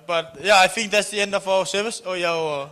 But yeah, I think that's the end of our service. Oh yeah.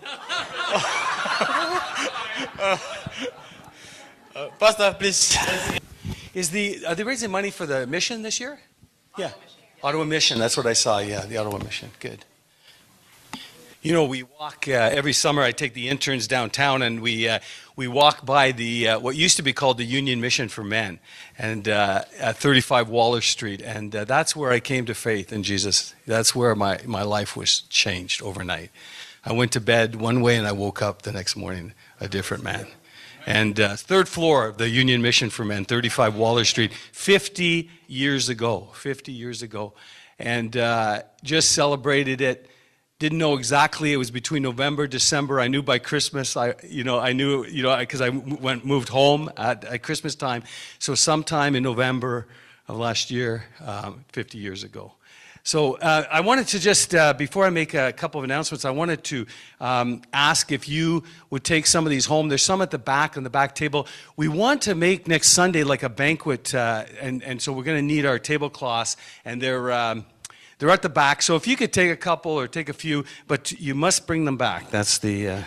Pastor, please. Are they raising money for the mission this year? Yeah. Ottawa Mission. That's what I saw. Yeah, the Ottawa Mission. Good. You know, we walk every summer. I take the interns downtown, and we walk by the what used to be called the Union Mission for Men, and at 35 Waller Street, and that's where I came to faith in Jesus. That's where my life was changed overnight. I went to bed one way, and I woke up the next morning a different man. And third floor of the Union Mission for Men, 35 Waller Street, 50 years ago, and just celebrated it. Didn't know exactly. It was between November, December. I knew by Christmas. I knew, because I moved home at Christmas time. So sometime in November of last year, 50 years ago. So I wanted to just, before I make a couple of announcements, I wanted to ask if you would take some of these home. There's some at the back, on the back table. We want to make next Sunday like a banquet, and so we're going to need our tablecloths, and they're at the back. So if you could take a couple or take a few, but you must bring them back. That's the...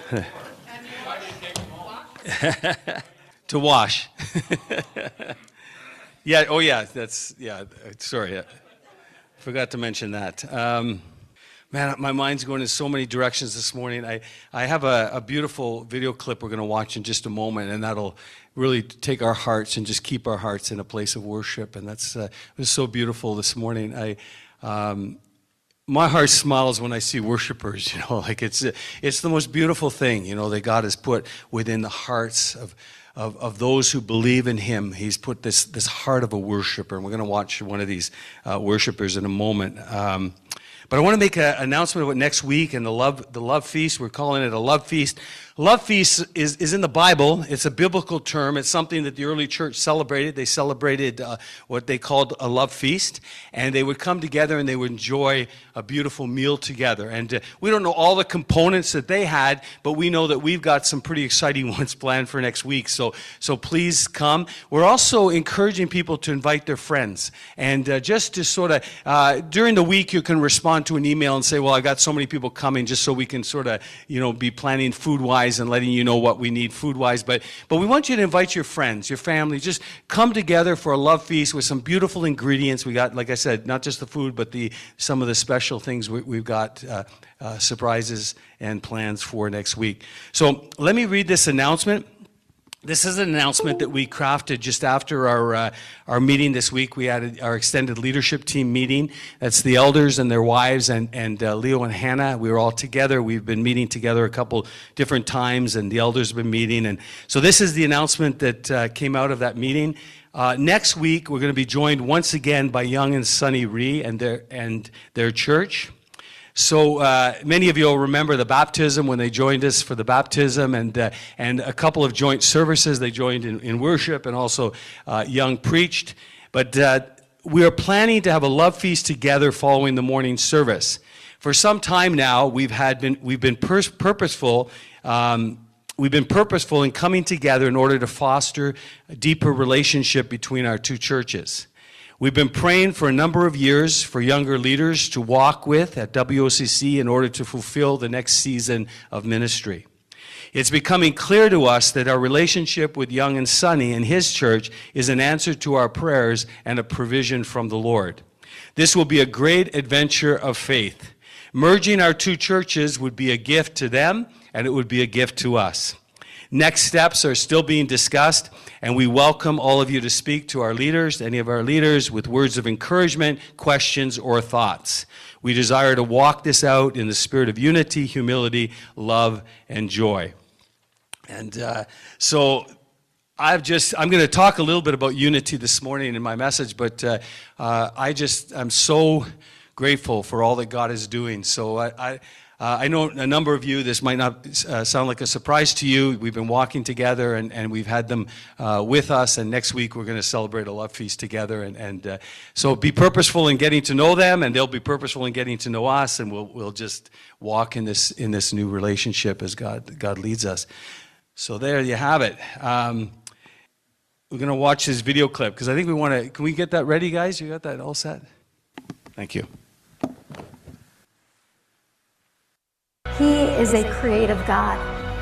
to wash. Yeah, oh yeah, sorry. Forgot to mention that. Man, my mind's going in so many directions this morning. I have a beautiful video clip we're going to watch in just a moment, and that'll really take our hearts and just keep our hearts in a place of worship. And that's it was so beautiful this morning. My heart smiles when I see worshipers. Like it's the most beautiful thing, that God has put within the hearts of those who believe in Him. He's put this heart of a worshiper, and we're going to watch one of these worshipers in a moment. But I want to make an announcement about next week and the love feast. We're calling it a love feast. Love feast is in the Bible. It's a biblical term. It's something that the early church celebrated. They celebrated what they called a love feast, and they would come together and they would enjoy a beautiful meal together. And we don't know all the components that they had, but we know that we've got some pretty exciting ones planned for next week. So please come. We're also encouraging people to invite their friends, and just to sort of during the week you can respond to an email and say, well, I got so many people coming, just so we can sort of be planning food-wise and letting you know what we need food-wise. But we want you to invite your friends, your family. Just come together for a love feast with some beautiful ingredients. We got, like I said, not just the food, but some of the special things we've got, surprises and plans for next week. So let me read this announcement. This is an announcement that we crafted just after our meeting this week. We had our extended leadership team meeting. That's the elders and their wives and Leo and Hannah. We were all together. We've been meeting together a couple different times, and the elders have been meeting. And so this is the announcement that came out of that meeting. Next week, we're going to be joined once again by Young and Sunny Ree and their church. So many of you will remember the baptism when they joined us for the baptism, and a couple of joint services. They joined in worship, and also Young preached. But we are planning to have a love feast together following the morning service. For some time now, we've been purposeful. We've been purposeful in coming together in order to foster a deeper relationship between our two churches. We've been praying for a number of years for younger leaders to walk with at WOCC in order to fulfill the next season of ministry. It's becoming clear to us that our relationship with Young and Sunny and his church is an answer to our prayers and a provision from the Lord. This will be a great adventure of faith. Merging our two churches would be a gift to them, and it would be a gift to us. Next steps are still being discussed, and we welcome all of you to speak to our leaders, any of our leaders, with words of encouragement, questions, or thoughts. We desire to walk this out in the spirit of unity, humility, love, and joy. And so I'm going to talk a little bit about unity this morning in my message, but I'm so grateful for all that God is doing. So I know a number of you, this might not sound like a surprise to you. We've been walking together, and we've had them with us, and next week we're going to celebrate a love feast together. And so be purposeful in getting to know them, and they'll be purposeful in getting to know us, and we'll just walk in this new relationship as God leads us. So there you have it. We're going to watch this video clip, because I think we want to. Can we get that ready, guys? You got that all set? Thank you. He is a creative God.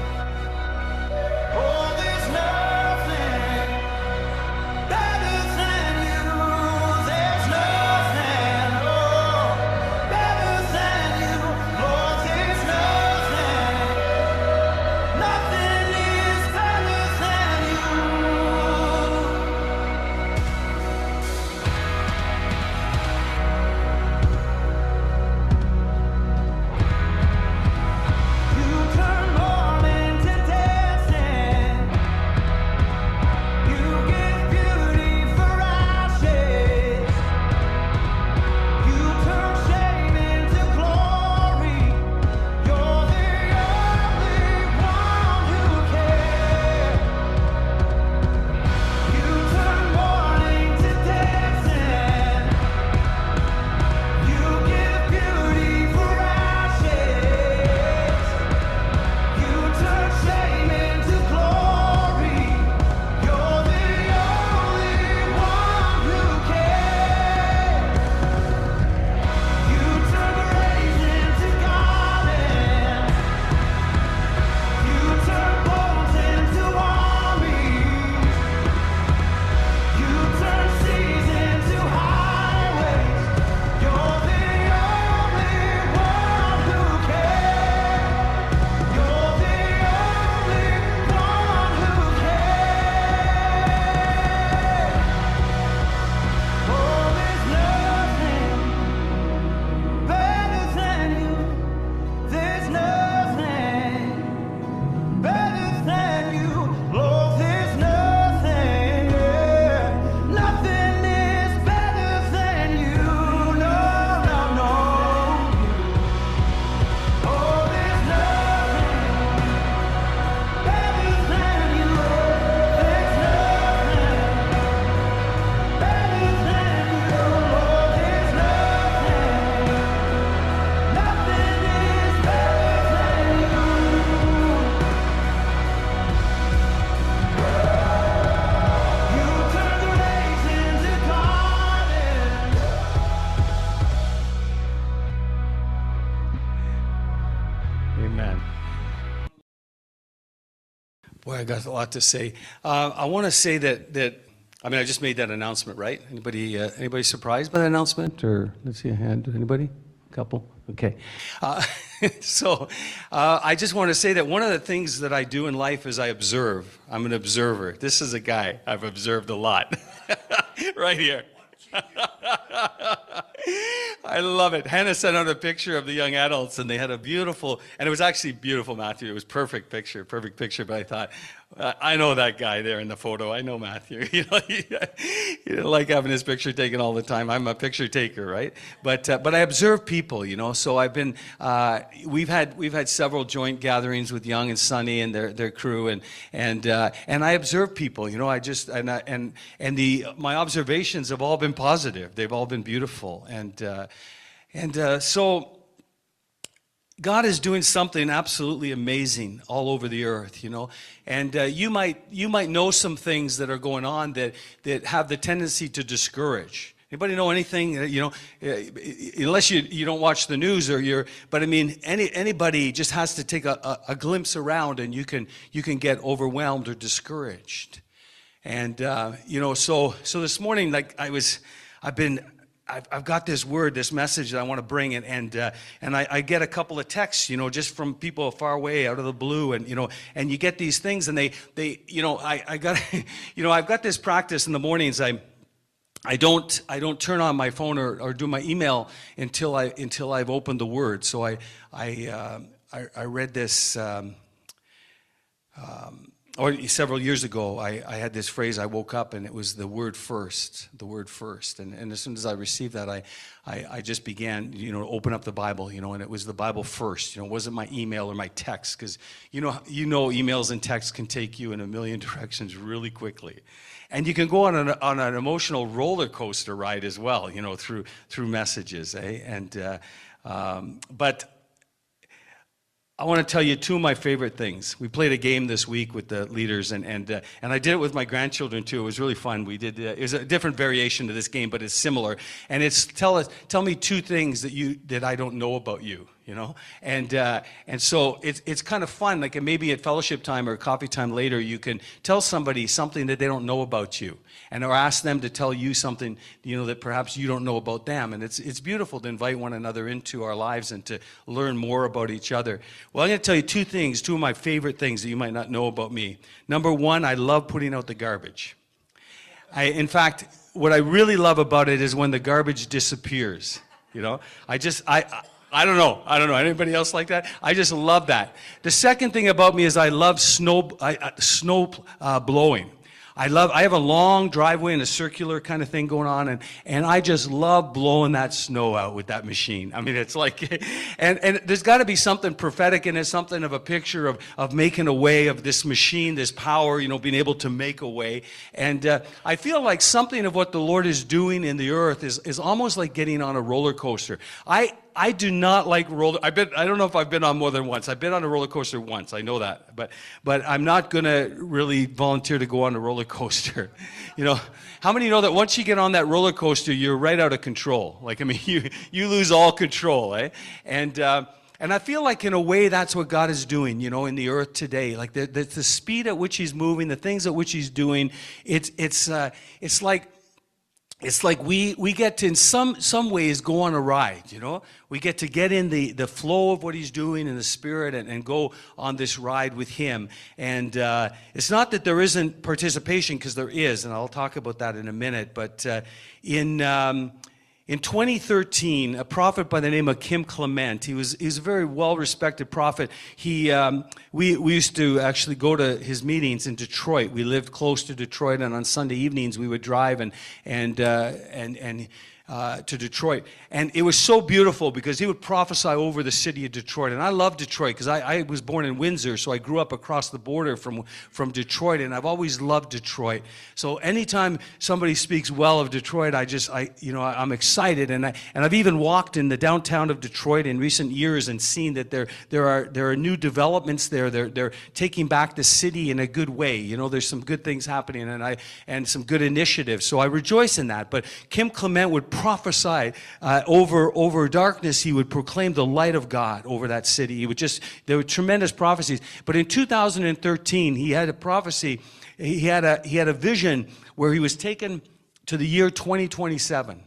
Amen. Boy, I got a lot to say. I want to say that I mean, I just made that announcement, right? Anybody surprised by that announcement? Or let's see a hand. Anybody? A couple? Okay. So I just want to say that one of the things that I do in life is I observe. I'm an observer. This is a guy I've observed a lot. Right here. I love it. Hannah sent out a picture of the young adults, and they had a beautiful, and it was actually beautiful, Matthew. It was perfect picture, but I thought, I know that guy there in the photo. I know Matthew. You know, he didn't like having his picture taken all the time. I'm a picture taker, right? But I observe people, you know. So I've been, we've had several joint gatherings with Young and Sunny and their crew, and I observe people, you know. My observations have all been positive. They've all been beautiful, and so God is doing something absolutely amazing all over the earth, you know. And you might know some things that are going on that have the tendency to discourage. Anybody know anything? You know, unless you don't watch the news but I mean, anybody just has to take a glimpse around, and you can get overwhelmed or discouraged. And you know, so this morning, like I've got this word, this message that I want to bring, and I get a couple of texts, you know, just from people far away, out of the blue, and you know, and you get these things, and they you know, I got, you know, I've got this practice in the mornings. I don't turn on my phone or do my email until I've opened the Word. So I read this. Or several years ago, I had this phrase. I woke up and it was the word first, and as soon as I received that, I just began, you know, to open up the Bible, you know, and it was the Bible first. You know, it wasn't my email or my text, because you know emails and texts can take you in a million directions really quickly, and you can go on an emotional roller coaster ride as well, you know, through messages, but I want to tell you two of my favorite things. We played a game this week with the leaders, and I did it with my grandchildren too. It was really fun. We did. It was a different variation to this game, but it's similar. And it's tell me two things that I don't know about you. you know? And so it's kind of fun, like maybe at fellowship time or coffee time later, you can tell somebody something that they don't know about you, and or ask them to tell you something, you know, that perhaps you don't know about them. And it's beautiful to invite one another into our lives and to learn more about each other. Well, I'm going to tell you two of my favorite things that you might not know about me. Number one, I love putting out the garbage. In fact, what I really love about it is when the garbage disappears. You know, I don't know. Anybody else like that? I just love that. The second thing about me is I love snow blowing. I have a long driveway and a circular kind of thing going on, and I just love blowing that snow out with that machine. I mean, it's like, and there's got to be something prophetic in it, something of a picture of making a way, of this machine, this power, you know, being able to make a way. And I feel like something of what the Lord is doing in the earth is almost like getting on a roller coaster. I do not like I don't know if I've been on more than once. I've been on a roller coaster once, I know that. But I'm not going to really volunteer to go on a roller coaster. You know, how many know that once you get on that roller coaster, you're right out of control? Like, I mean, you lose all control, eh? And I feel like in a way that's what God is doing, you know, in the earth today. Like the speed at which He's moving, the things at which He's doing, it's like we get to, in some ways, go on a ride, you know? We get to get in the flow of what He's doing in the Spirit and go on this ride with Him. And it's not that there isn't participation, because there is, and I'll talk about that in a minute. But in 2013, a prophet by the name of Kim Clement, he's a very well-respected prophet. We used to actually go to his meetings in Detroit. We lived close to Detroit, and on Sunday evenings we would drive to Detroit. And it was so beautiful because he would prophesy over the city of Detroit. And I love Detroit because I was born in Windsor, so I grew up across the border from Detroit, and I've always loved Detroit. So anytime somebody speaks well of Detroit, I'm excited. And I've even walked in the downtown of Detroit in recent years and seen that there are new developments there. They're taking back the city in a good way. You know, there's some good things happening and some good initiatives. So I rejoice in that. But Kim Clement would prophesy over darkness. He would proclaim the light of God over that city. There were tremendous prophecies. But in 2013, he had a prophecy. He had a vision where he was taken to the year 2027.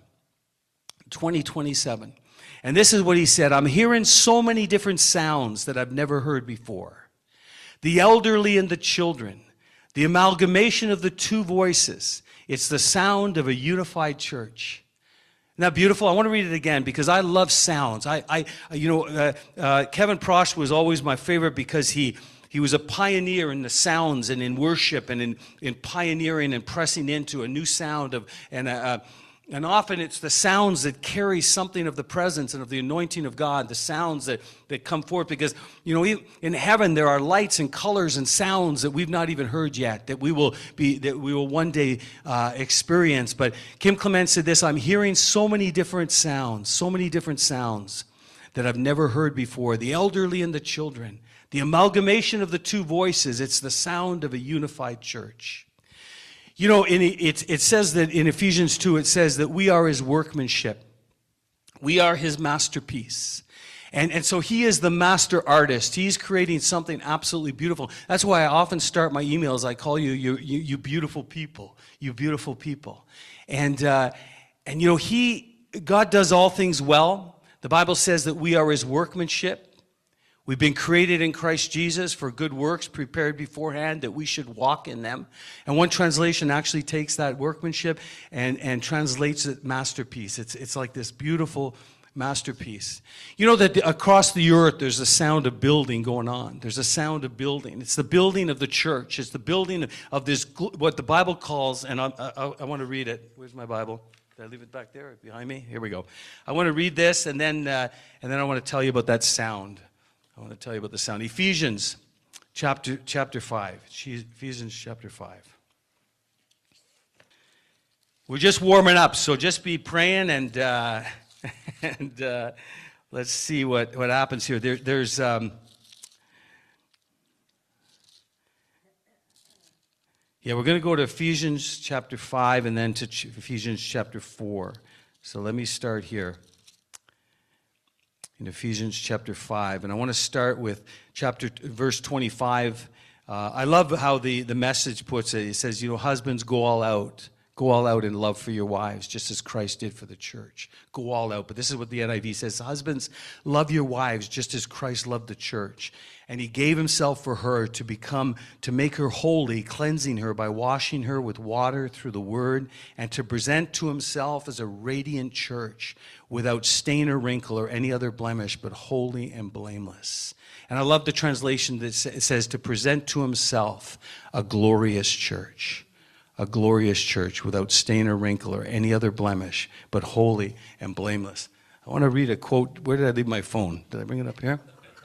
2027. And this is what he said: I'm hearing so many different sounds that I've never heard before. The elderly and the children. The amalgamation of the two voices. It's the sound of a unified church. Isn't that beautiful? I want to read it again because I love sounds. Kevin Prosch was always my favorite because he was a pioneer in the sounds and in worship and in pioneering and pressing into a new sound and often it's the sounds that carry something of the presence and of the anointing of God, the sounds that come forth, because, you know, in heaven there are lights and colors and sounds that we've not even heard yet, that we will one day experience. But Kim Clement said this: I'm hearing so many different sounds that I've never heard before. The elderly and the children, the amalgamation of the two voices, it's the sound of a unified church. You know, it says that in Ephesians 2, it says that we are His workmanship. We are His masterpiece. And so He is the master artist. He's creating something absolutely beautiful. That's why I often start my emails, I call you beautiful people. You beautiful people. And you know, God does all things well. The Bible says that we are His workmanship. We've been created in Christ Jesus for good works prepared beforehand that we should walk in them. And one translation actually takes that workmanship and translates it masterpiece. It's like this beautiful masterpiece. You know that across the earth there's a sound of building going on. There's a sound of building. It's the building of the church. It's the building of this, what the Bible calls, and I want to read it. Where's my Bible? Did I leave it back there behind me? Here we go. I want to read this and then I want to tell you about that sound. I want to tell you about the sound. Ephesians chapter 5. Ephesians chapter 5. We're just warming up, so just be praying and let's see what happens here. There's we're going to go to Ephesians chapter 5 and then to Ephesians chapter 4. So let me start here. in Ephesians chapter 5. And I want to start with verse 25. I love how the message puts it. It says, husbands, go all out. Go all out in love for your wives, just as Christ did for the church. Go all out. But this is what the NIV says. Husbands, love your wives just as Christ loved the church. And he gave himself for her to make her holy, cleansing her by washing her with water through the word, and to present to himself as a radiant church without stain or wrinkle or any other blemish, but holy and blameless. And I love the translation that says to present to himself a glorious church. A glorious church without stain or wrinkle or any other blemish, but holy and blameless. I want to read a quote. Where did I leave my phone? Did I bring it up here?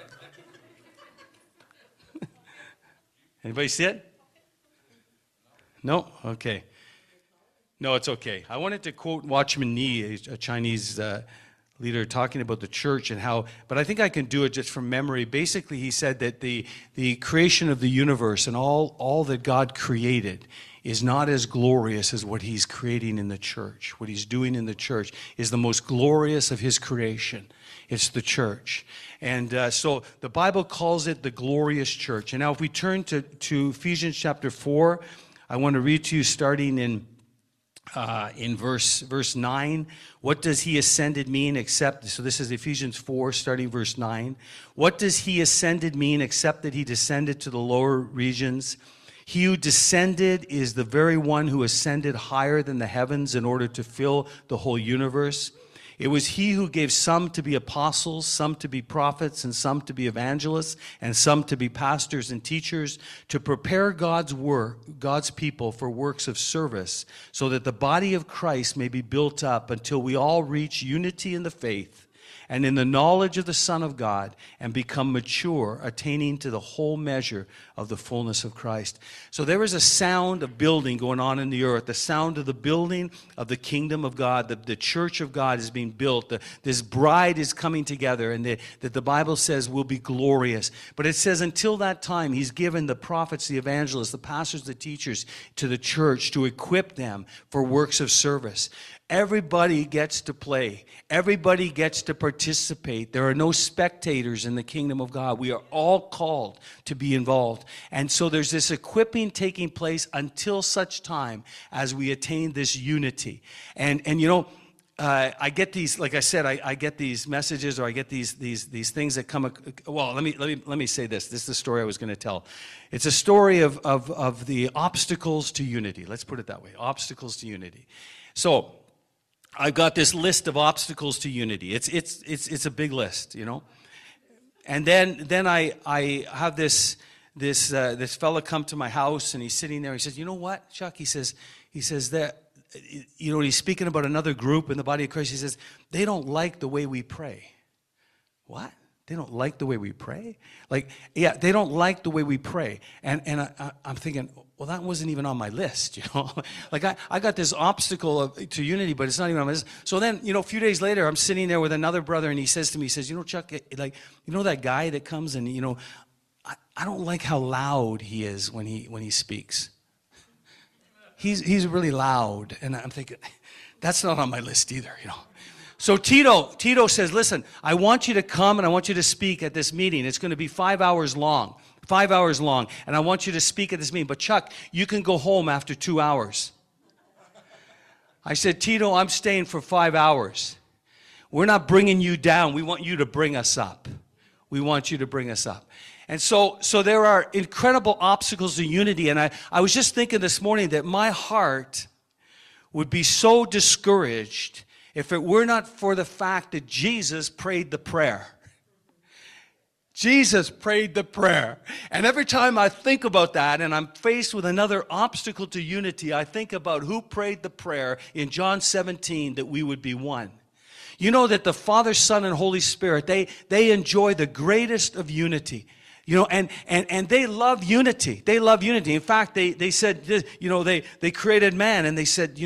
Anybody see it? No? Okay. No, it's okay. I wanted to quote Watchman Nee, a Chinese leader, talking about the church and how, but I think I can do it just from memory. Basically, he said that the creation of the universe and all that God created is not as glorious as what he's creating in the church. What he's doing in the church is the most glorious of his creation. It's the church. And so the Bible calls it the glorious church. And now if we turn to Ephesians chapter 4, I want to read to you starting in verse 9. What does he ascended mean except, so this is Ephesians 4 starting verse 9. What does he ascended mean except that he descended to the lower regions? He who descended is the very one who ascended higher than the heavens in order to fill the whole universe. It was he who gave some to be apostles, some to be prophets, and some to be evangelists, and some to be pastors and teachers, to prepare God's people for works of service, so that the body of Christ may be built up until we all reach unity in the faith and in the knowledge of the Son of God, and become mature, attaining to the whole measure of the fullness of Christ. So there is a sound of building going on in the earth, the sound of the building of the kingdom of God. The church of God is being built. This bride is coming together, and that the Bible says will be glorious. But it says until that time, he's given the prophets, the evangelists, the pastors, the teachers to the church to equip them for works of service. Everybody gets to play. Everybody gets to participate. There are no spectators in the kingdom of God. We are all called to be involved. And so there's this equipping taking place until such time as we attain this unity. And I get these, like I said, I get these messages, or I get these things that come. Well, let me say this. This is the story I was going to tell. It's a story of the obstacles to unity. Let's put it that way. Obstacles to unity. So I've got this list of obstacles to unity. It's a big list, And then I have this fella come to my house, and he's sitting there. He says, "You know what, Chuck?" He says that, he's speaking about another group in the body of Christ. He says, "They don't like the way we pray." What? They don't like the way we pray? They don't like the way we pray. And I'm thinking, well, that wasn't even on my list, I got this obstacle to unity, but it's not even on my list. So then, a few days later, I'm sitting there with another brother, and he says to me, Chuck, that guy that comes and, I don't like how loud he is when he speaks. He's really loud. And I'm thinking, that's not on my list either, So Tito says, listen, I want you to come and I want you to speak at this meeting. It's going to be 5 hours long. 5 hours long. And I want you to speak at this meeting. But Chuck, you can go home after 2 hours. I said, Tito, I'm staying for 5 hours. We're not bringing you down. We want you to bring us up. We want you to bring us up. And so there are incredible obstacles to unity. And I was just thinking this morning that my heart would be so discouraged if it were not for the fact that Jesus prayed the prayer. Jesus prayed the prayer. And every time I think about that and I'm faced with another obstacle to unity, I think about who prayed the prayer in John 17 that we would be one. You know that the Father, Son, and Holy Spirit, they enjoy the greatest of unity. And they love unity. They love unity. In fact, they said, they created man, and they said,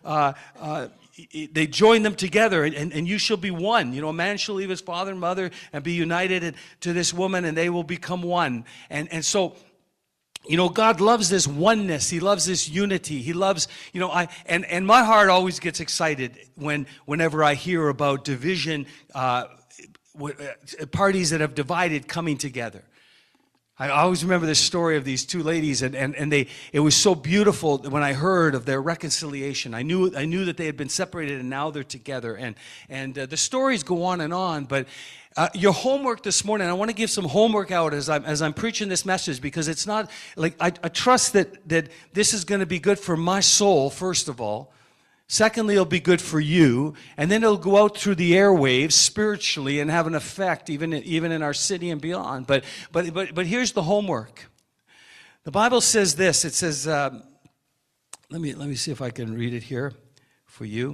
they joined them together, and you shall be one. A man shall leave his father and mother and be united to this woman, and they will become one. And so, God loves this oneness. He loves this unity. He loves, and my heart always gets excited whenever I hear about division parties that have divided coming together. I always remember this story of these two ladies, and it was so beautiful when I heard of their reconciliation. I knew that they had been separated, and now they're together. And the stories go on, but your homework this morning, I want to give some homework out as I'm preaching this message, because it's not like I trust that this is going to be good for my soul, first of all. Secondly, it'll be good for you, and then it'll go out through the airwaves spiritually and have an effect even in our city and beyond. But here's the homework. The Bible says this. It says, let me see if I can read it here for you.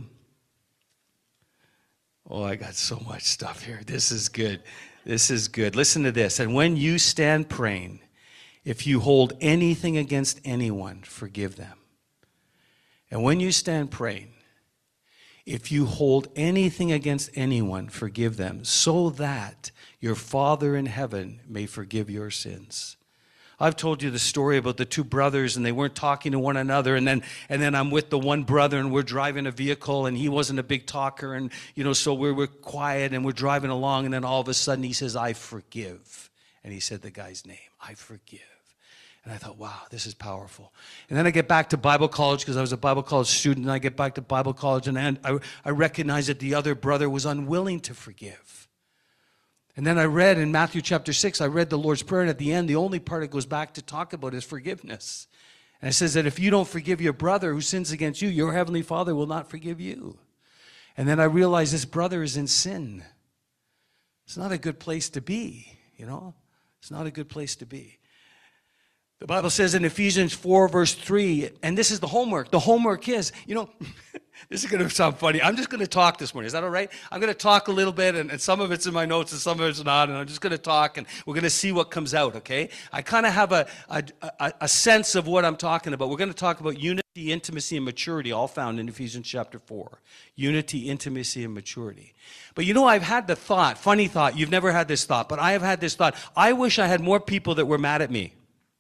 Oh, I got so much stuff here. This is good. This is good. Listen to this. And when you stand praying, if you hold anything against anyone, forgive them. And when you stand praying, if you hold anything against anyone, forgive them, so that your Father in heaven may forgive your sins. I've told you the story about the two brothers, and they weren't talking to one another, and then I'm with the one brother, and we're driving a vehicle, and he wasn't a big talker, and so we're quiet, and we're driving along, and then all of a sudden he says, "I forgive." And he said the guy's name, "I forgive." And I thought, wow, this is powerful. And then I get back to Bible college, because I was a Bible college student, and I get back to Bible college, and I recognized that the other brother was unwilling to forgive. And then I read in Matthew chapter 6, I read the Lord's Prayer, and at the end, the only part it goes back to talk about is forgiveness. And it says that if you don't forgive your brother who sins against you, your heavenly Father will not forgive you. And then I realized this brother is in sin. It's not a good place to be, It's not a good place to be. The Bible says in Ephesians 4, verse 3, and this is the homework. The homework is, this is going to sound funny. I'm just going to talk this morning. Is that all right? I'm going to talk a little bit, and some of it's in my notes and some of it's not, and I'm just going to talk, and we're going to see what comes out, okay? I kind of have a sense of what I'm talking about. We're going to talk about unity, intimacy, and maturity, all found in Ephesians chapter 4. Unity, intimacy, and maturity. But I've had the thought, funny thought, you've never had this thought, but I have had this thought. I wish I had more people that were mad at me.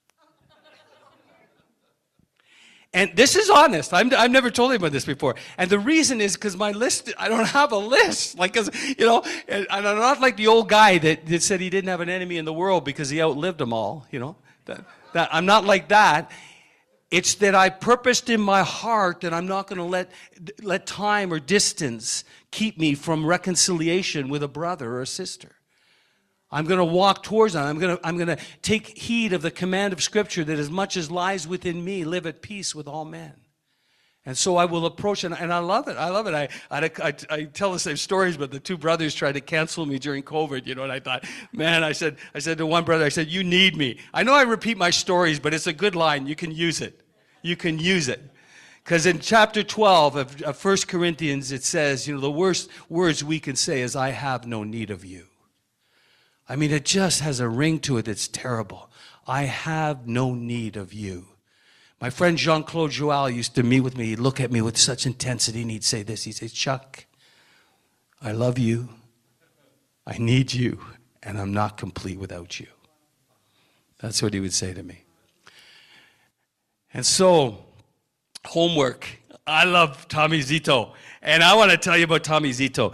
And this is honest. I've never told anybody this before. And the reason is because my list, I don't have a list. And I'm not like the old guy that said he didn't have an enemy in the world because he outlived them all, That I'm not like that. It's that I purposed in my heart that I'm not going to let time or distance keep me from reconciliation with a brother or a sister. I'm going to walk towards them. I'm going to take heed of the command of Scripture that as much as lies within me, live at peace with all men. And so I will approach, and I love it. I love it. I tell the same stories, but the two brothers tried to cancel me during COVID, and I thought, man, I said to one brother, I said, "You need me." I know I repeat my stories, but it's a good line. You can use it. You can use it. Because in chapter 12 of 1 Corinthians, it says, the worst words we can say is, "I have no need of you." I mean, it just has a ring to it that's terrible. I have no need of you. My friend Jean-Claude Joal used to meet with me. He'd look at me with such intensity, and he'd say this. He'd say, "Chuck, I love you. I need you, and I'm not complete without you." That's what he would say to me. And so, homework. I love Tommy Zito. And I want to tell you about Tommy Zito.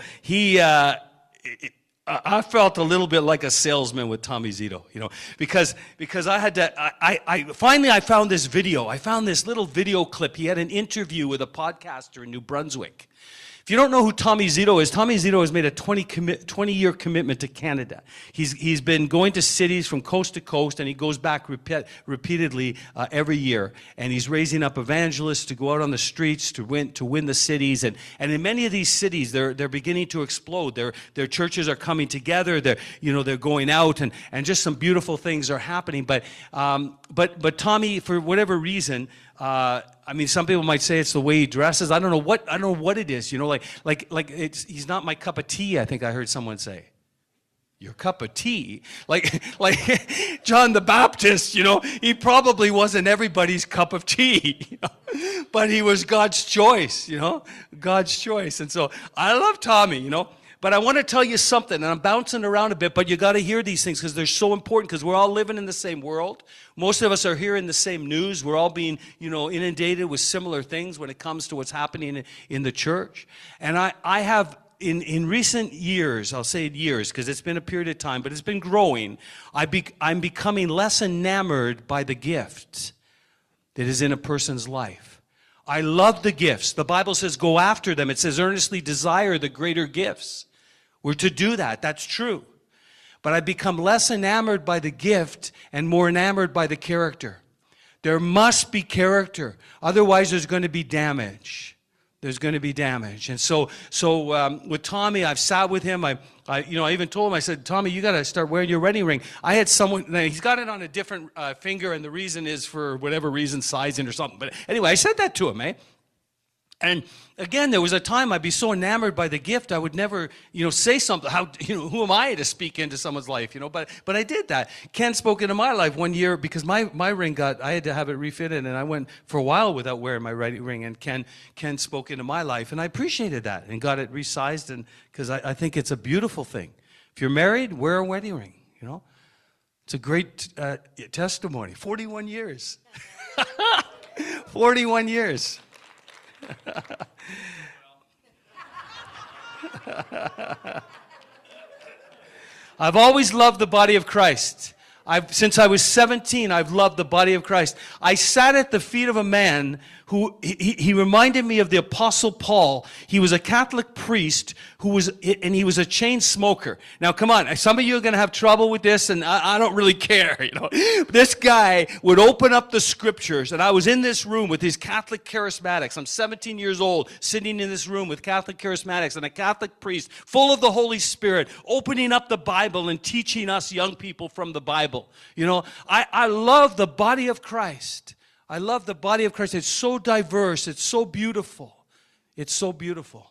I felt a little bit like a salesman with Tommy Zito, because I had to, finally I found this video. I found this little video clip. He had an interview with a podcaster in New Brunswick. If you don't know who Tommy Zito has made a 20-year commitment to Canada. He's been going to cities from coast to coast, and he goes back repeatedly every year. And he's raising up evangelists to go out on the streets to win the cities. And in many of these cities, they're beginning to explode. Their churches are coming together. They're going out, and just some beautiful things are happening. But Tommy, for whatever reason, some people might say it's the way he dresses. I don't know what it is. He's not my cup of tea. I think I heard someone say, "Your cup of tea?" Like John the Baptist. He probably wasn't everybody's cup of tea, but he was God's choice. God's choice. And so I love Tommy. But I want to tell you something, and I'm bouncing around a bit, but you got to hear these things because they're so important, because we're all living in the same world. Most of us are hearing the same news. We're all being, inundated with similar things when it comes to what's happening in the church. And I have in recent years, I'll say years because it's been a period of time, but it's been growing, I'm becoming less enamored by the gift that is in a person's life. I love the gifts. The Bible says go after them. It says earnestly desire the greater gifts. We're to do that. That's true. But I become less enamored by the gift and more enamored by the character. There must be character. Otherwise, there's going to be damage. There's going to be damage. And so with Tommy, I've sat with him. I even told him, I said, Tommy, you got to start wearing your wedding ring. I had someone, he's got it on a different finger, and the reason is for whatever reason, sizing or something. But anyway, I said that to him, And again, there was a time I'd be so enamored by the gift, I would never, say something. Who am I to speak into someone's life, But I did that. Ken spoke into my life one year because my ring I had to have it refitted, and I went for a while without wearing my wedding ring. And Ken spoke into my life, and I appreciated that and got it resized, and because I think it's a beautiful thing. If you're married, wear a wedding ring. It's a great testimony. 41 years. 41 years. I've always loved the body of Christ. Since I was 17, I've loved the body of Christ. I sat at the feet of a man who, he reminded me of the Apostle Paul. He was a Catholic priest and he was a chain smoker. Now, come on, some of you are going to have trouble with this, and I don't really care, This guy would open up the scriptures, and I was in this room with his Catholic charismatics. I'm 17 years old, sitting in this room with Catholic charismatics and a Catholic priest full of the Holy Spirit, opening up the Bible and teaching us young people from the Bible. I love the body of Christ. I love the body of Christ. It's so diverse. It's so beautiful. It's so beautiful.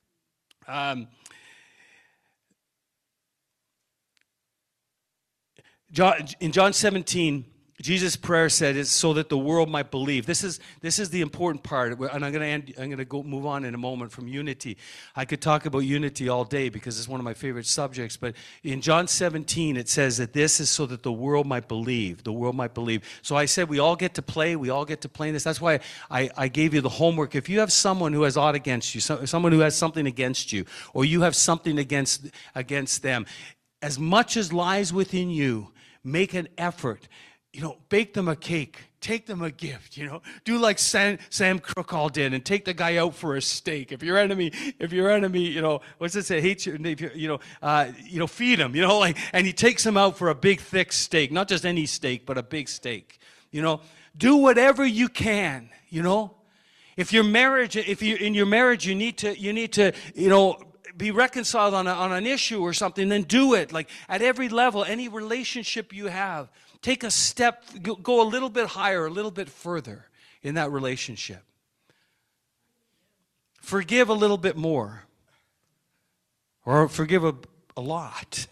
In John 17, Jesus' prayer said, "It's so that the world might believe." This is the important part, and I'm going to move on in a moment from unity. I could talk about unity all day because it's one of my favorite subjects. But in John 17, it says that this is so that the world might believe. The world might believe. So I said we all get to play. We all get to play in this. That's why I gave you the homework. If you have someone who has aught against you, someone who has something against you, or you have something against them, as much as lies within you, make an effort. Bake them a cake. Take them a gift, Do like Sam Crookall did and take the guy out for a steak. If your enemy, what's it say? Hates you, feed him, and he takes him out for a big, thick steak. Not just any steak, but a big steak. Do whatever you can, If in your marriage, you need to, be reconciled on an issue or something, then do it. Like at every level, any relationship you have, take a step, go a little bit higher, a little bit further in that relationship. Forgive a little bit more, or forgive a lot,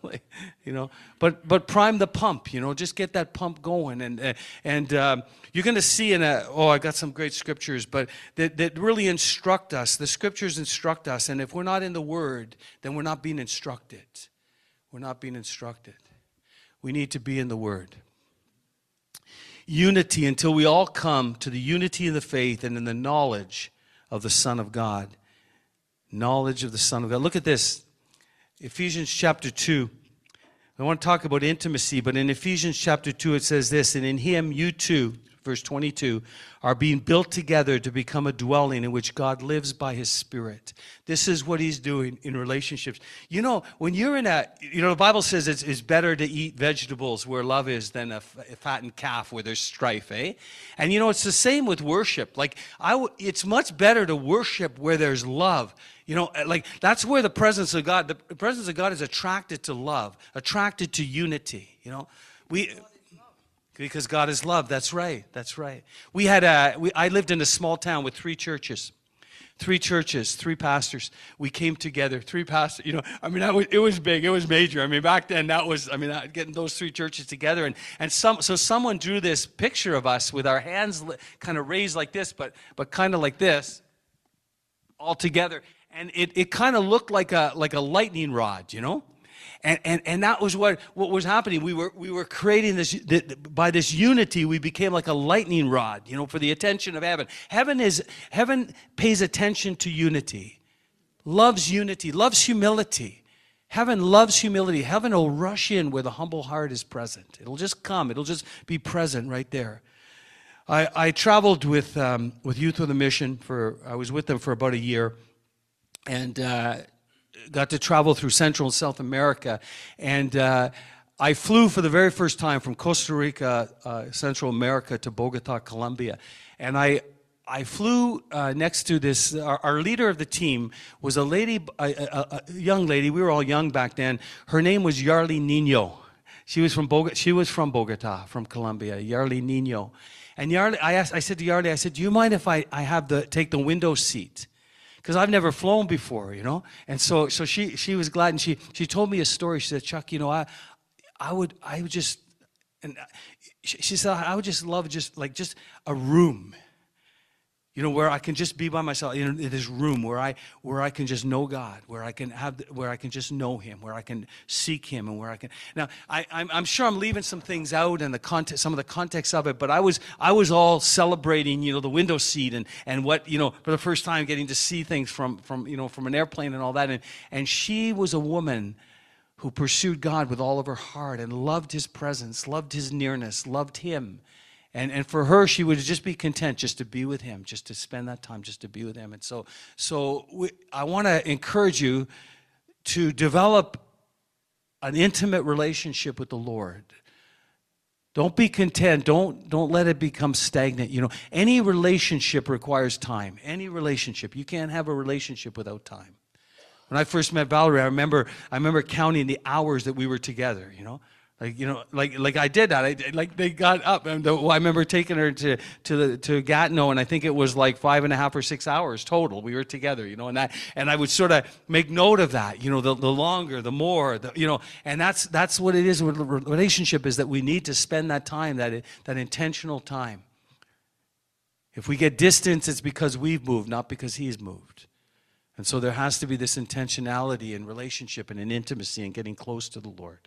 But prime the pump, Just get that pump going, and you're going to see I got some great scriptures, but that really instruct us. The scriptures instruct us, and if we're not in the Word, then we're not being instructed. We're not being instructed. We need to be in the Word. Unity until we all come to the unity of the faith and in the knowledge of the Son of God. Knowledge of the Son of God. Look at this. Ephesians chapter 2. I want to talk about intimacy, but in Ephesians chapter 2 it says this, "And in Him you too," verse 22, "are being built together to become a dwelling in which God lives by His Spirit." This is what He's doing in relationships. When you're in the Bible says it's better to eat vegetables where love is than a fattened calf where there's strife, eh? And it's the same with worship. It's much better to worship where there's love. That's where the presence of God is attracted to love, attracted to unity, Because God is love. That's right. That's right. I lived in a small town with three churches, three pastors. We came together, three pastors. It was big. It was major. Back then getting those three churches together, and someone drew this picture of us with our hands kind of raised like this, but kind of like this, all together, and it kind of looked like a lightning rod, And that was what was happening. We were creating this, by this unity, we became like a lightning rod, for the attention of heaven. Heaven pays attention to unity. loves unity, loves humility. Heaven loves humility. Heaven will rush in where the humble heart is present. It'll just come. It'll just be present right there. I traveled with Youth with a Mission. I was with them for about a year, and got to travel through Central and South America. And I flew for the very first time from Costa Rica, Central America, to Bogota, Colombia. And I flew next to this. Our leader of the team was a lady, a young lady. We were all young back then. Her name was Yarly Nino. She was from Bogota, from Colombia. Yarly Nino. And Yarly, I said to Yarly, do you mind if I take the window seat? Because I've never flown before, And so she was glad, and she told me a story. She said, Chuck, I would just, and she said, I would just love just a room, where I can just be by myself, in this room where I can just know God, where I can just know Him, where I can seek Him, and where I can. Now, I'm sure I'm leaving some things out and some of the context of it, but I was all celebrating, the window seat and what, for the first time getting to see things from an airplane and all that, and she was a woman who pursued God with all of her heart and loved His presence, loved His nearness, loved Him. And for her, she would just be content just to be with Him, just to spend that time just to be with Him. And so I want to encourage you to develop an intimate relationship with the Lord. Don't be content. Don't let it become stagnant. Any relationship requires time. Any relationship. You can't have a relationship without time. When I first met Valerie, I remember counting the hours that we were together, Like I did that. They got up, and I remember taking her to Gatineau, and I think it was like 5.5 or 6 hours total. We were together, and I would sort of make note of that, the longer, the more, and that's what it is with a relationship, is that we need to spend that time, that intentional time. If we get distance, it's because we've moved, not because He's moved. And so there has to be this intentionality in relationship and in intimacy and getting close to the Lord.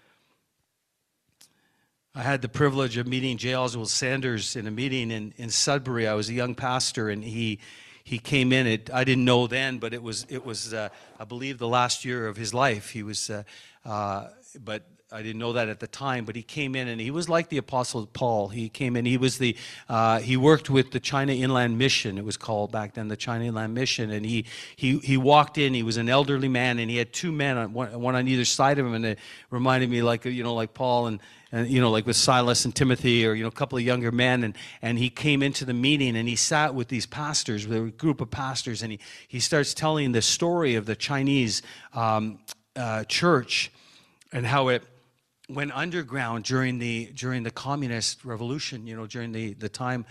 I had the privilege of meeting J. Oswald Sanders in a meeting in Sudbury. I was a young pastor, and he came in. I didn't know then, but it was I believe the last year of his life. He was, but I didn't know that at the time. But he came in, and he was like the Apostle Paul. He came in. He worked with the China Inland Mission. It was called back then the China Inland Mission. And he walked in. He was an elderly man, and he had two men, one on either side of him, and it reminded me like Paul and like with Silas and Timothy, or a couple of younger men, and he came into the meeting, and he sat with these pastors, with a group of pastors, and he starts telling the story of the Chinese church and how it went underground during the communist revolution, during the time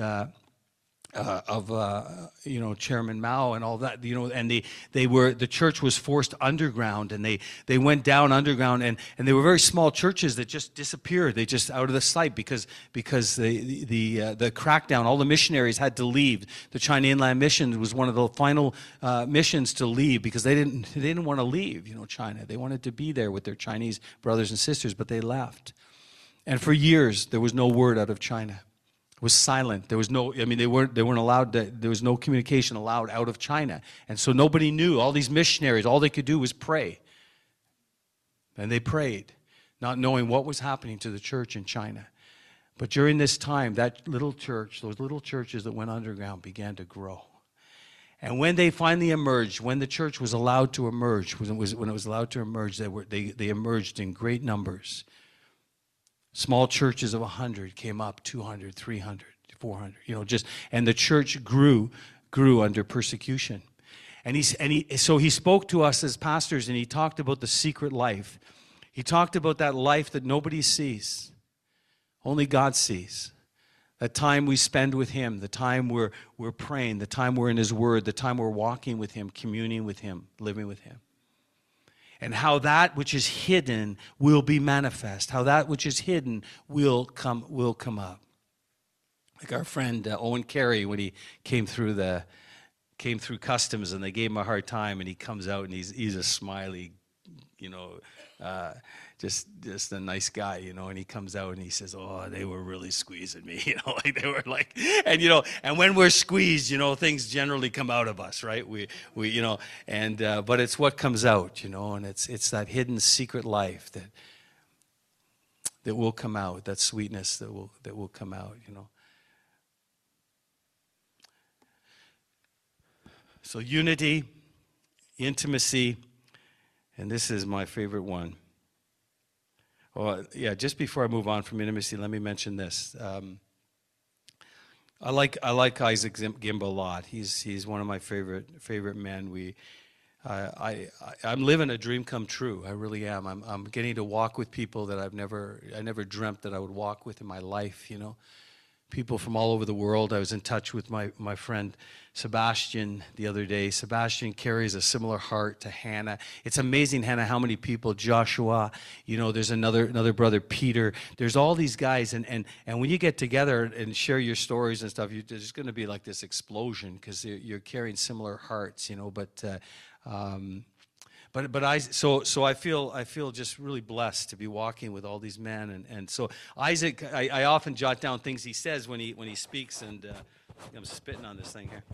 of Chairman Mao and all that, and the church was forced underground, and they went down underground, and they were very small churches that just disappeared. They just out of the sight because the crackdown. All the missionaries had to leave. The China Inland Mission was one of the final missions to leave, because they didn't want to leave China. They wanted to be there with their Chinese brothers and sisters, but they left. And for years there was no word out of China. It was silent. There was no, they weren't allowed to, there was no communication allowed out of China. And so nobody knew. All these missionaries, all they could do was pray. And they prayed, not knowing what was happening to the church in China. But during this time, that little church, those little churches that went underground, began to grow. And when they finally emerged, when the church was allowed to emerge, when it was allowed to emerge, they emerged in great numbers. Small churches of 100 came up, 200, 300, 400, and the church grew under persecution. So he spoke to us as pastors, and he talked about the secret life. He talked about that life that nobody sees, only God sees. That time we spend with Him, the time we're praying, the time we're in His Word, the time we're walking with Him, communing with Him, living with Him. And how that which is hidden will be manifest. How that which is hidden will come up. Like our friend Owen Carey, when he came through customs, and they gave him a hard time, and he comes out, and he's a smiley, just a nice guy, and he comes out and he says, "Oh, they were really squeezing me," like they were like, and and when we're squeezed, things generally come out of us, right? We and but it's what comes out, and it's that hidden secret life that will come out, that sweetness that will come out, So unity, intimacy, and this is my favorite one. Well, yeah, just before I move on from intimacy, let me mention this. I like Isaac Gimba a lot. He's one of my favorite men. I'm living a dream come true. I really am. I'm getting to walk with people that I never dreamt that I would walk with in my life. People from all over the world. I was in touch with my friend Sebastian the other day. Sebastian carries a similar heart to Hannah. It's amazing, Hannah, how many people, Joshua, there's another brother, Peter. There's all these guys, and when you get together and share your stories and stuff, there's going to be like this explosion because you're carrying similar hearts, But I feel just really blessed to be walking with all these men, and so Isaac, I often jot down things he says when he speaks, and I'm spitting on this thing here.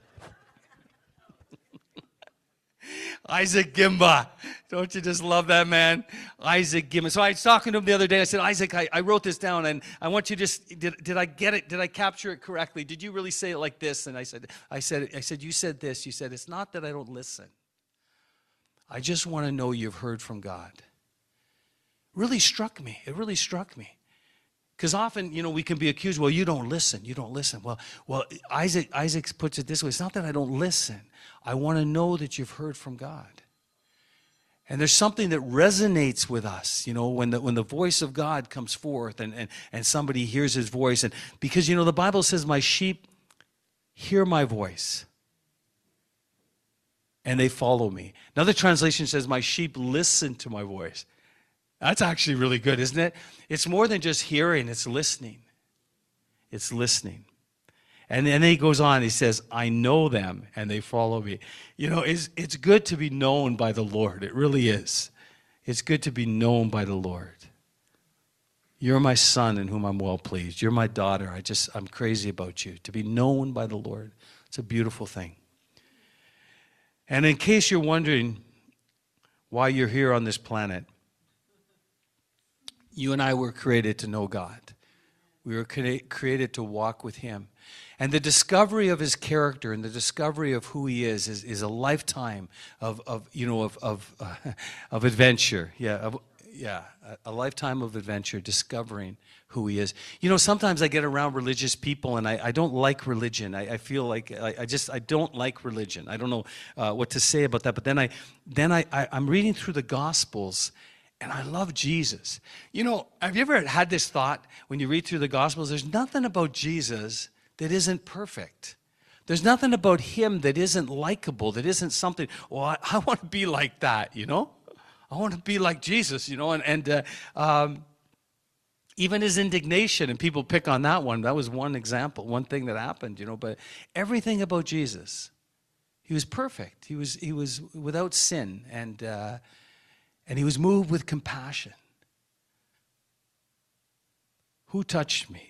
Isaac Gimba, don't you just love that man, Isaac Gimba? So I was talking to him the other day. I said, Isaac, I wrote this down, and I want you did I get it? Did I capture it correctly? Did you really say it like this? And I said, you said this. You said, it's not that I don't listen. I just want to know you've heard from God. Really struck me. It really struck me. Because often, we can be accused, well, you don't listen. Well, Isaac puts it this way. It's not that I don't listen. I want to know that you've heard from God. And there's something that resonates with us, when the voice of God comes forth and somebody hears his voice. And because, the Bible says, my sheep hear my voice, and they follow me. Another translation says, my sheep listen to my voice. That's actually really good, isn't it? It's more than just hearing, it's listening. It's listening. And then he goes on, he says, I know them, and they follow me. It's good to be known by the Lord. It really is. It's good to be known by the Lord. You're my son in whom I'm well pleased. You're my daughter. I'm crazy about you. To be known by the Lord, it's a beautiful thing. And in case you're wondering why you're here on this planet, you and I were created to know God. We were created to walk with him. And the discovery of his character and the discovery of who he is a lifetime of adventure. A lifetime of adventure, discovering who he is. Sometimes I get around religious people, and I don't like religion. I feel like I don't like religion. I don't know what to say about that. But then I'm reading through the Gospels, and I love Jesus. Have you ever had this thought when you read through the Gospels? There's nothing about Jesus that isn't perfect. There's nothing about him that isn't likable, that isn't something, I want to be like that, I want to be like Jesus, and even his indignation, and people pick on that one. That was one example, one thing that happened, but everything about Jesus, he was perfect. He was without sin, and he was moved with compassion. Who touched me?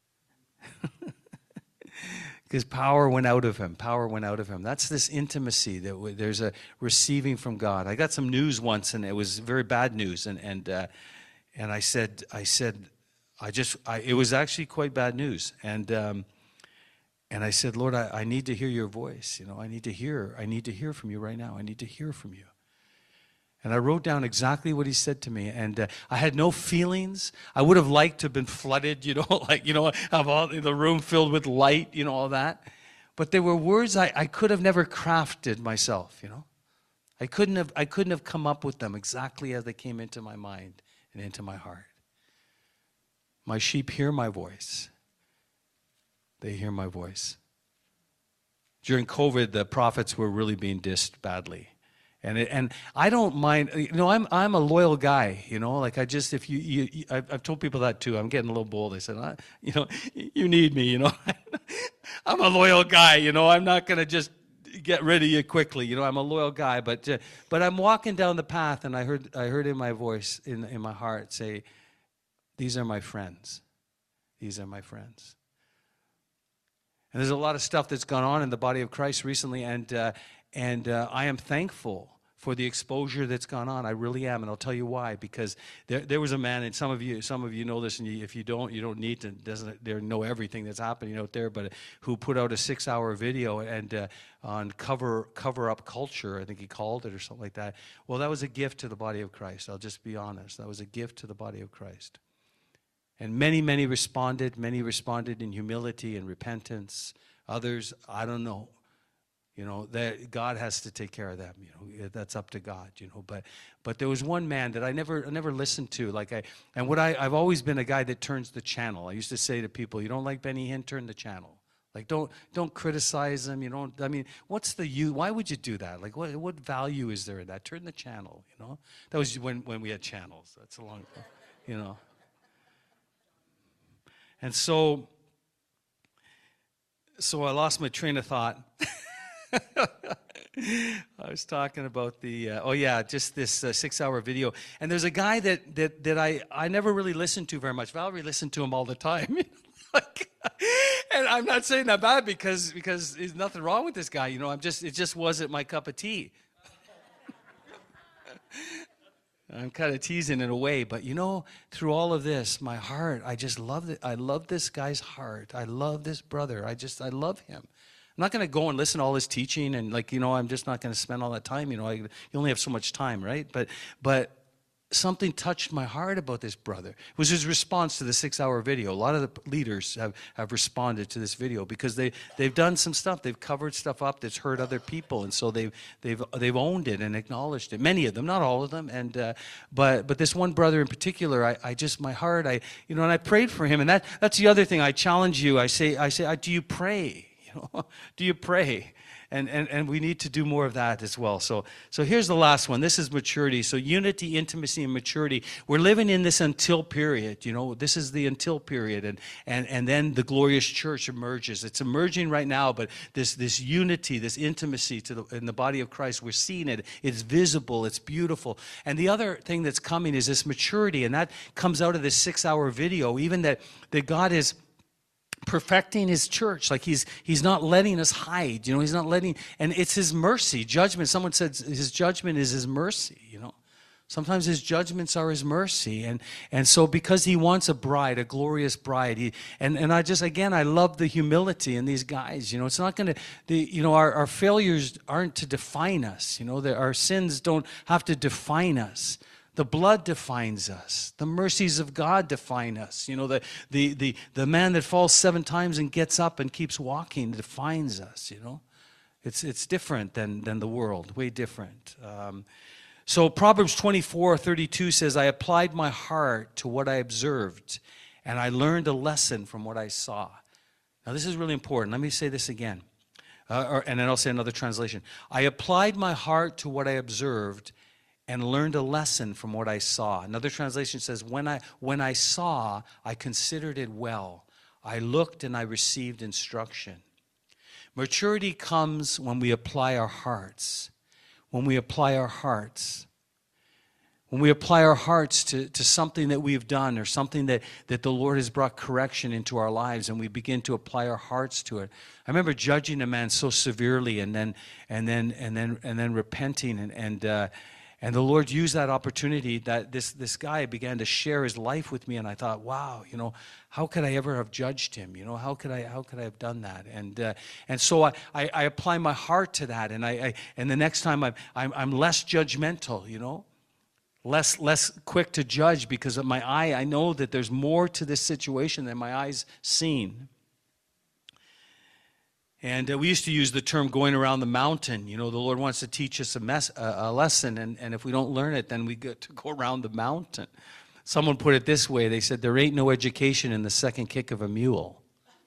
Because power went out of him. Power went out of him. That's this intimacy that there's a receiving from God. I got some news once, and it was very bad news. And I said, it was actually quite bad news. And I said, Lord, I need to hear your voice. I need to hear from you right now. I need to hear from you. And I wrote down exactly what he said to me, and I had no feelings. I would have liked to have been flooded, have all the room filled with light, all that. But they were words I could have never crafted myself, I couldn't have come up with them exactly as they came into my mind and into my heart. My sheep hear my voice. They hear my voice. During COVID, the prophets were really being dissed badly. And I don't mind, I'm a loyal guy, I've told people that too. I'm getting a little bold. I said, you need me, I'm a loyal guy, I'm not going to just get rid of you quickly. You know, I'm a loyal guy, but I'm walking down the path, and I heard in my voice, in my heart, say, "These are my friends. These are my friends." And there's a lot of stuff that's gone on in the body of Christ recently, and I am thankful for the exposure that's gone on. I really am, and I'll tell you why. Because there was a man, and some of you know this, and if you don't need to know everything that's happening out there, but who put out a 6-hour video and on cover up culture, I think he called it, or something like that. Well, that was a gift to the body of Christ. I'll just be honest. That was a gift to the body of Christ. And many responded. Many responded in humility and repentance. Others, I don't know. You know, that God has to take care of them. You know, that's up to God. You know, but there was one man that I never listened to. I've always been a guy that turns the channel. I used to say to people, "You don't like Benny Hinn? Turn the channel. Like, don't criticize him. You don't. I mean, what's the use? Why would you do that? Like, what value is there in that? Turn the channel. You know, that was when we had channels. That's a long, you know." And so I lost my train of thought. I was talking about just this 6-hour video. And there's a guy that I never really listened to very much. Valerie listened to him all the time. And I'm not saying that bad because there's nothing wrong with this guy. You know, it just wasn't my cup of tea. I'm kind of teasing in a way, but you know, through all of this, my heart, I just love it. I love this guy's heart. I love this brother. I love him. I'm not going to go and listen to all his teaching, and I'm just not going to spend all that time. You know, you only have so much time, right? But something touched my heart about this brother. It was his response to the 6-hour video. A lot of the leaders have responded to this video because they've done some stuff. They've covered stuff up that's hurt other people, and so they've owned it and acknowledged it. Many of them, not all of them, and but this one brother in particular, my heart, and I prayed for him, and that's the other thing. I challenge you. I say, do you pray? You know, do you pray? And we need to do more of that as well. So here's the last one. This is maturity. So unity, intimacy, and maturity. We're living in this until period. You know, this is the until period, and then the glorious church emerges. It's emerging right now, but this unity, this intimacy in the body of Christ, we're seeing it. It's visible. It's beautiful. And the other thing that's coming is this maturity, and that comes out of this 6-hour video. Even that God is perfecting his church. Like he's not letting us hide, you know, he's not letting, and it's his mercy. Judgment, someone said his judgment is his mercy, you know. Sometimes his judgments are his mercy. And so because he wants a bride, a glorious bride, I love the humility in these guys. You know, it's not going to, our failures aren't to define us. You know, our sins don't have to define us. The blood defines us. The mercies of God define us. You know, the man that falls 7 times and gets up and keeps walking defines us, you know. It's different than the world, way different. So Proverbs 24:32 says, "I applied my heart to what I observed, and I learned a lesson from what I saw." Now this is really important. Let me say this again. And then I'll say another translation. "I applied my heart to what I observed, and learned a lesson from what I saw." Another translation says, when I saw, I considered it well. I looked and I received instruction. Maturity comes when we apply our hearts. When we apply our hearts. When we apply our hearts to something that we've done, or something that the Lord has brought correction into our lives, and we begin to apply our hearts to it. I remember judging a man so severely, and then repenting, and the Lord used that opportunity that this guy began to share his life with me, and I thought, wow, you know, how could I ever have judged him? You know, how could I have done that? And so I apply my heart to that, and the next time I'm less judgmental, you know, less quick to judge, because of my eye. I know that there's more to this situation than my eyes seen. And we used to use the term going around the mountain. You know, the Lord wants to teach us a lesson, and if we don't learn it, then we get to go around the mountain. Someone put it this way. They said, there ain't no education in the second kick of a mule.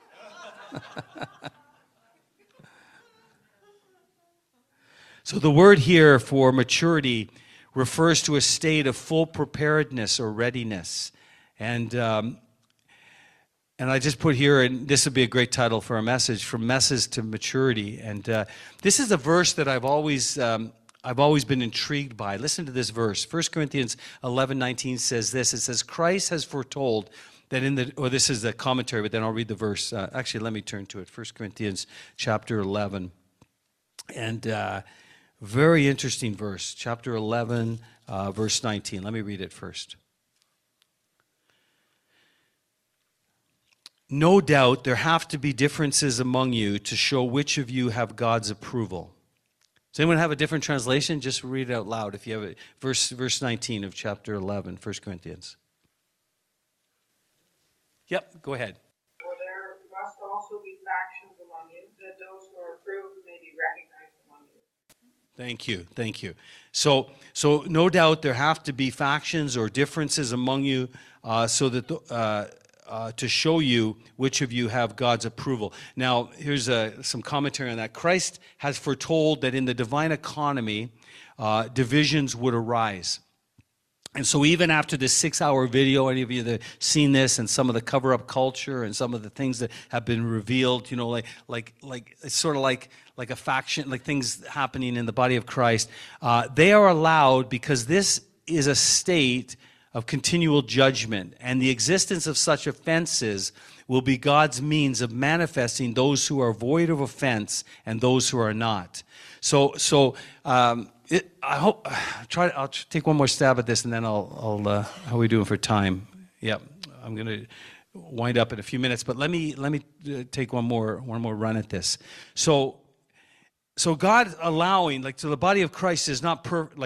So the word here for maturity refers to a state of full preparedness or readiness. And I just put here, and this would be a great title for a message, From Messes to Maturity. And this is a verse that I've always been intrigued by. Listen to this verse. 1 Corinthians 11:19 says this. It says, Christ has foretold that this is the commentary, but then I'll read the verse. Actually, let me turn to it. 1 Corinthians chapter 11. And very interesting verse. Chapter 11, verse 19. Let me read it first. No doubt there have to be differences among you to show which of you have God's approval. Does anyone have a different translation? Just read it out loud if you have it. Verse 19 of chapter 11, 1 Corinthians. Yep, go ahead. For there must also be factions among you, that those who are approved may be recognized among you. Thank you. So no doubt there have to be factions or differences among you so that to show you which of you have God's approval. Now, here's some commentary on that. Christ has foretold that in the divine economy, divisions would arise. And so even after this 6-hour video, any of you that have seen this and some of the cover-up culture and some of the things that have been revealed, like it's sort of like a faction, like things happening in the body of Christ, they are allowed because this is a state of continual judgment, and the existence of such offenses will be God's means of manifesting those who are void of offense and those who are not. I'll take one more stab at this, and then I'll how are we doing for time? Yep, I'm going to wind up in a few minutes, but let me take one more run at this. So God allowing, so the body of Christ is not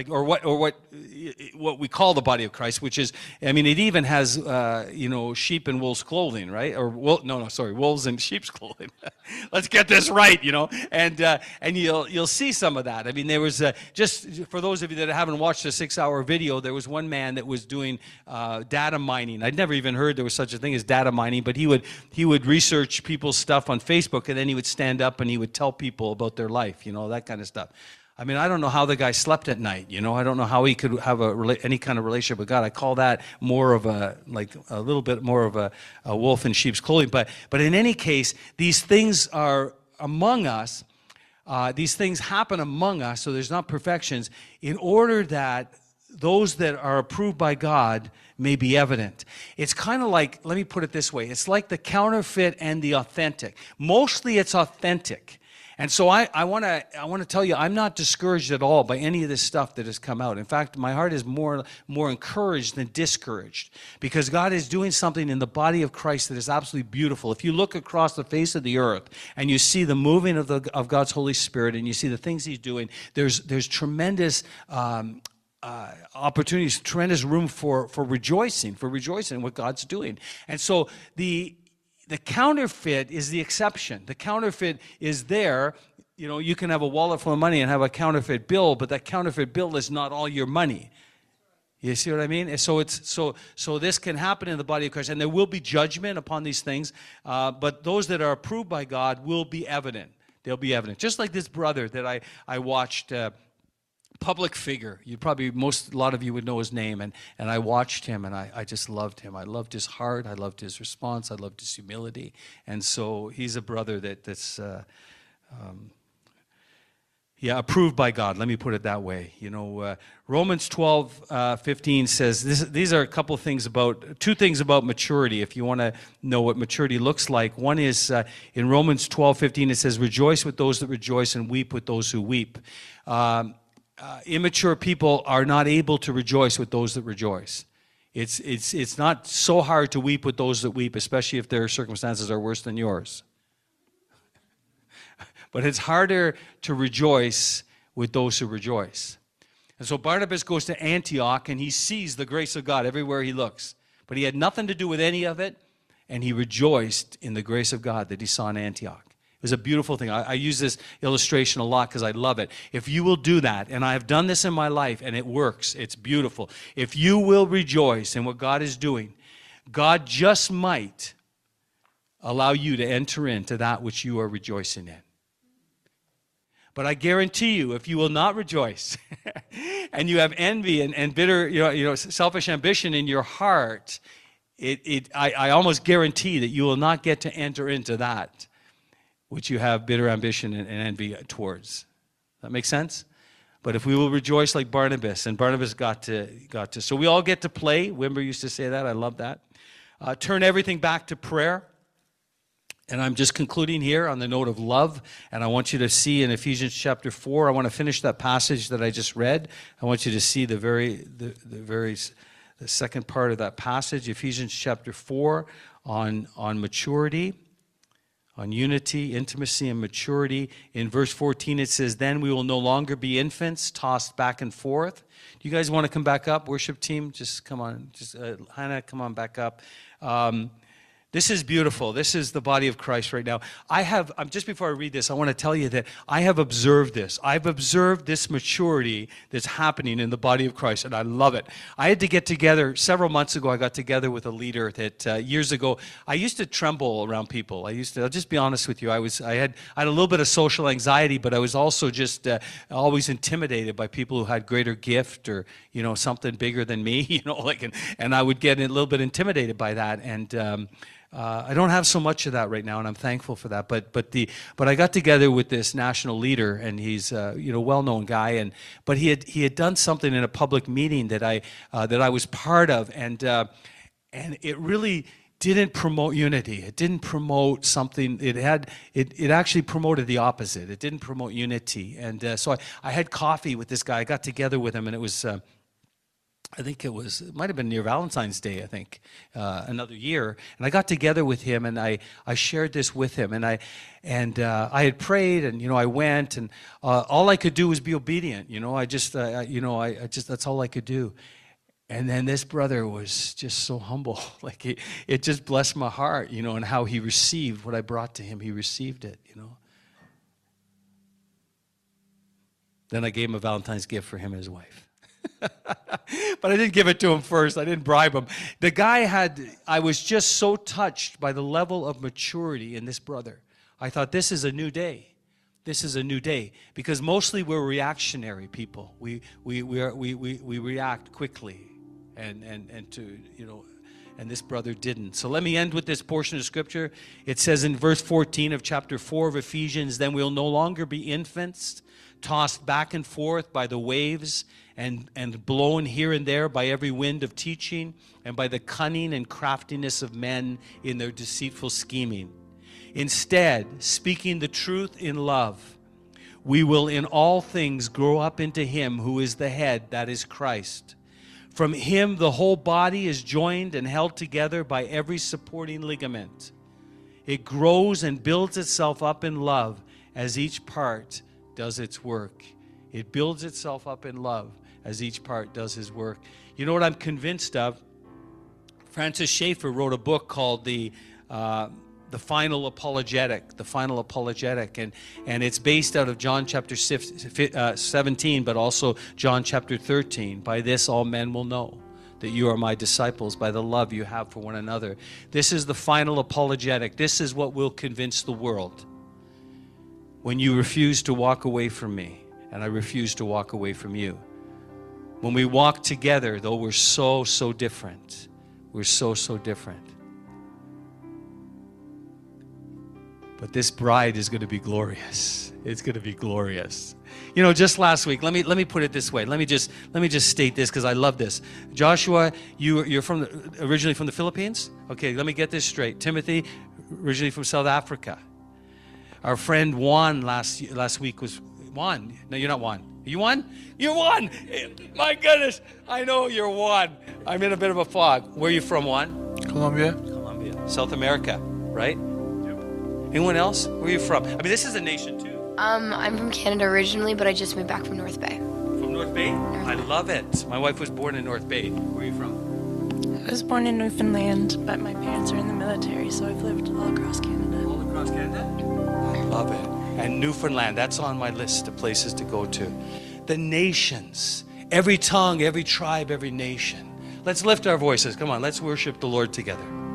what we call the body of Christ, which is, it even has sheep and wolves clothing, right? Or wolves and sheep's clothing. Let's get this right, and you'll see some of that. There was just for those of you that haven't watched the 6-hour video, there was one man that was doing data mining. I'd never even heard there was such a thing as data mining, but he would research people's stuff on Facebook, and then he would stand up and he would tell people about their life. That kind of stuff. I don't know how the guy slept at night. I don't know how he could have any kind of relationship with God. I call that more of a little bit more of a wolf in sheep's clothing. But in any case, these things are among us. These things happen among us, so there's not perfections, in order that those that are approved by God may be evident. It's kind of like, let me put it this way, it's like the counterfeit and the authentic. Mostly it's authentic. And so I want to tell you, I'm not discouraged at all by any of this stuff that has come out. In fact, my heart is more encouraged than discouraged, because God is doing something in the body of Christ that is absolutely beautiful. If you look across the face of the earth and you see the moving of God's Holy Spirit and you see the things He's doing, there's tremendous opportunities, tremendous room for rejoicing in what God's doing. And so the counterfeit is the exception. The counterfeit is there. You can have a wallet full of money and have a counterfeit bill, but that counterfeit bill is not all your money. You see what I mean? So this can happen in the body of Christ, and there will be judgment upon these things, but those that are approved by God will be evident. They'll be evident. Just like this brother that I watched, public figure. A lot of you would know his name, and I watched him, and I just loved him. I loved his heart. I loved his response. I loved his humility. And so he's a brother that's approved by God. Let me put it that way. Romans 12:15 says, these are a couple things two things about maturity, if you want to know what maturity looks like. One is in Romans 12:15, it says, rejoice with those that rejoice and weep with those who weep. Immature people are not able to rejoice with those that rejoice. It's not so hard to weep with those that weep, especially if their circumstances are worse than yours. But it's harder to rejoice with those who rejoice. And so Barnabas goes to Antioch, and he sees the grace of God everywhere he looks. But he had nothing to do with any of it, and he rejoiced in the grace of God that he saw in Antioch. It was a beautiful thing. I use this illustration a lot because I love it. If you will do that, and I have done this in my life, and it works, it's beautiful. If you will rejoice in what God is doing, God just might allow you to enter into that which you are rejoicing in. But I guarantee you, if you will not rejoice, and you have envy and bitter, selfish ambition in your heart, I almost guarantee that you will not get to enter into that which you have bitter ambition and envy towards. That makes sense? But if we will rejoice like Barnabas, and Barnabas got to. So we all get to play. Wimber used to say that. I love that. Turn everything back to prayer. And I'm just concluding here on the note of love. And I want you to see in Ephesians chapter 4, I want to finish that passage that I just read. I want you to see the second part of that passage, Ephesians chapter 4, on maturity, on unity, intimacy, and maturity. In verse 14, it says, "Then we will no longer be infants, tossed back and forth." Do you guys want to come back up, worship team? Just come on. Hannah, come on back up. This is beautiful. This is the body of Christ right now. Just before I read this, I want to tell you that I have observed this. I've observed this maturity that's happening in the body of Christ, and I love it. I had to get together, several months ago, I got together with a leader that years ago, I used to tremble around people. I'll just be honest with you, I had a little bit of social anxiety, but I was also just always intimidated by people who had greater gift or, something bigger than me, and I would get a little bit intimidated by that, and I don't have so much of that right now, and I'm thankful for that. But I got together with this national leader, and he's well-known guy, but he had done something in a public meeting that I was part of, and it really didn't promote unity. It didn't promote something. It actually promoted the opposite. It didn't promote unity, and so I had coffee with this guy. I got together with him, and it was. I think it might have been near Valentine's Day, I think, another year. And I got together with him, and I shared this with him. And I had prayed, and, I went, and all I could do was be obedient. That's all I could do. And then this brother was just so humble. It just blessed my heart, and how he received what I brought to him. He received it, Then I gave him a Valentine's gift for him and his wife. But I didn't give it to him first. I didn't bribe him. The guy I was just so touched by the level of maturity in this brother. I thought, this is a new day. This is a new day. Because mostly we're reactionary people. We react quickly. And this brother didn't. So let me end with this portion of Scripture. It says in verse 14 of chapter 4 of Ephesians, "Then we'll no longer be infants, tossed back and forth by the waves and blown here and there by every wind of teaching and by the cunning and craftiness of men in their deceitful scheming. Instead, speaking the truth in love, we will in all things grow up into Him who is the head, that is Christ. From Him the whole body is joined and held together by every supporting ligament. It grows and builds itself up in love as each part does its work." It builds itself up in love as each part does his work. You know what I'm convinced of? Francis Schaeffer wrote a book called The Final Apologetic. The Final Apologetic. And it's based out of John chapter 17, but also John chapter 13. "By this all men will know that you are my disciples, by the love you have for one another." This is the final apologetic. This is what will convince the world. When you refuse to walk away from me, and I refuse to walk away from you. When we walk together, though we're so, so different. We're so, so different. But this bride is going to be glorious. It's going to be glorious. Just last week, let me put it this way. Let me just state this because I love this. Joshua, you're originally from the Philippines? Okay, let me get this straight. Timothy, originally from South Africa. Our friend Juan last week was Juan. No, you're not Juan. Are you Juan? You're Juan. My goodness. I know you're Juan. I'm in a bit of a fog. Where are you from, Juan? Colombia. South America, right? Yep. Anyone else? Where are you from? This is a nation too. I'm from Canada originally, but I just moved back from North Bay. From North Bay? I love it. My wife was born in North Bay. Where are you from? I was born in Newfoundland, but my parents are in the military, so I've lived all across Canada. All across Canada? I love it. And Newfoundland, that's on my list of places to go to. The nations, every tongue, every tribe, every nation. Let's lift our voices. Come on, let's worship the Lord together.